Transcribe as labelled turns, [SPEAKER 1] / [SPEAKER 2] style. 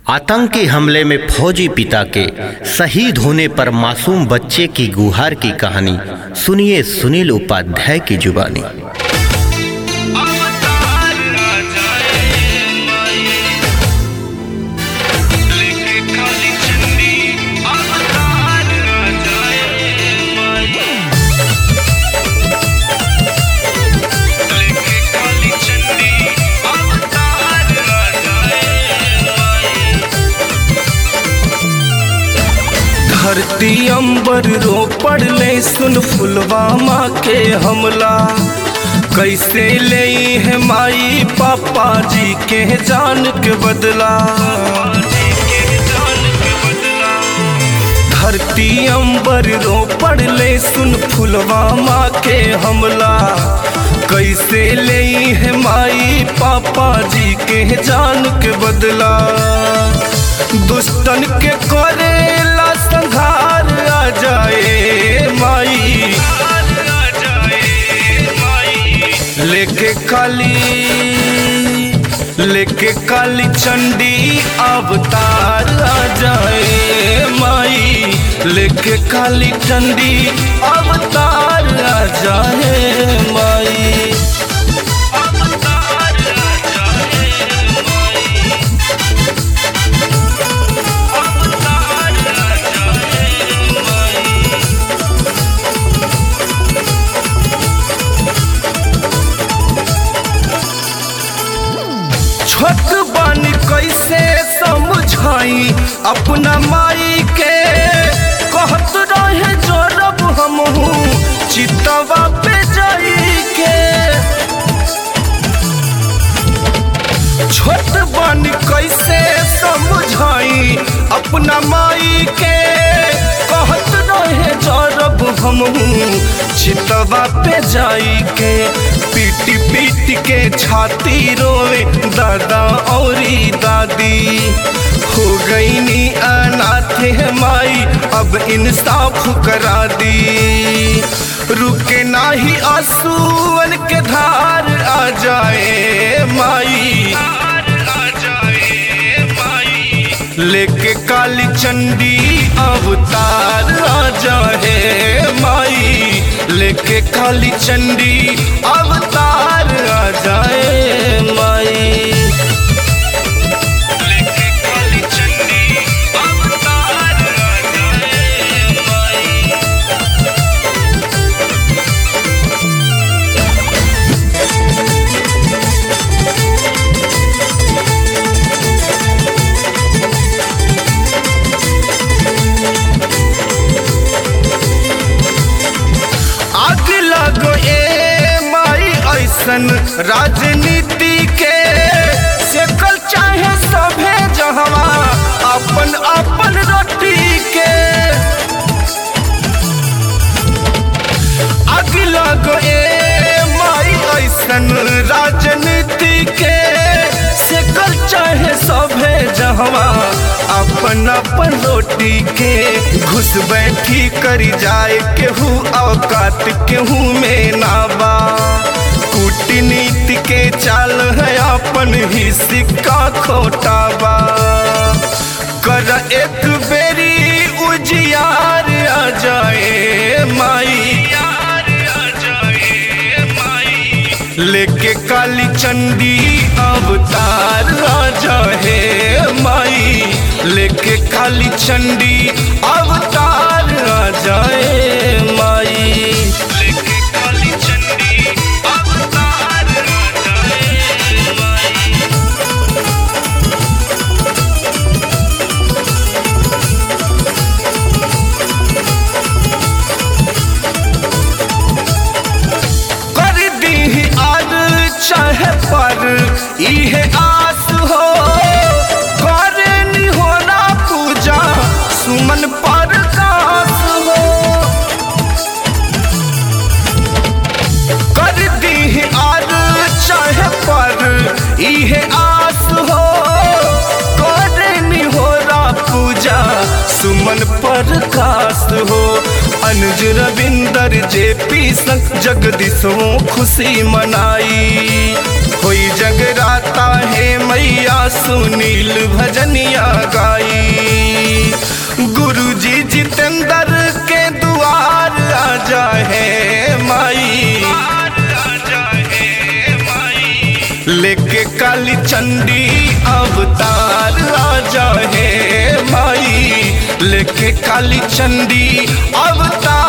[SPEAKER 1] आतंकी हमले में फौजी पिता के शहीद होने पर मासूम बच्चे की गुहार की कहानी सुनिए सुनील उपाध्याय की जुबानी।
[SPEAKER 2] धरती अंबर रो पड़ले सुन पुलवामा के हमला, कैसे ले है माई पापा जी के जान के बदला। धरती अंबर रो पड़ले सुन पुलवामा के हमला, कैसे ले है माई पापा जी के जान के बदला। दुष्टन के करेला संहार आ जाए माई, लेके काली चंडी अवतार आ जाए माई, लेके काली चंडी अवतार आ जाए माई। छोट बानी कैसे समझाई अपना माई के, कहत रहे जोरब हमहू चितवा पे जाई के। छोट बानी कैसे समझाई अपना माई के, कहत रहे जोरब हमहू चितवा पे जाई के। पीटी पीटी के छाती रोए दादा औरी दादी, हो गई नी अनाथ है माई अब इंसाफ करा दी। रुके नाही आंसुअन के धार आ जाए माई, लेके काली चंडी अवतार आ जाए माई, लेके काली चंडी अवतार आ जाए माई। लेके काली चंडी अवतार आ जाए माई। राजनीति के सेकल चाहे सभे जहवा अपन अपन रोटी के। अगला गो माई ऐसन राजनीति के सेकल चाहे सभे जहवा अपन अपन रोटी के। घुस बैठी करी जाए केहू औकात केहू में नाबा, कूटनीति के चाल है अपन ही सिक्का खोटाबा। कर एक बेरी उजियार आ जाए माई, लेके काली चंडी अवतार आ जाए माई, लेके काली चंडी अवतार आ जाए माई। चाहे पर इहे आस हो, करे नी होना पूजा सुमन पर कास हो। कर दी आर चाहे पर इहे आस हो, करे नी होना पूजा सुमन पर कास हो। अनुज रविंदर जेपी संग जगदीशों खुशी मनाई, होई जगराता है मैया सुनील भजनिया काली चंडी अवतार आ जाए माई, लेके काली चंडी अवतार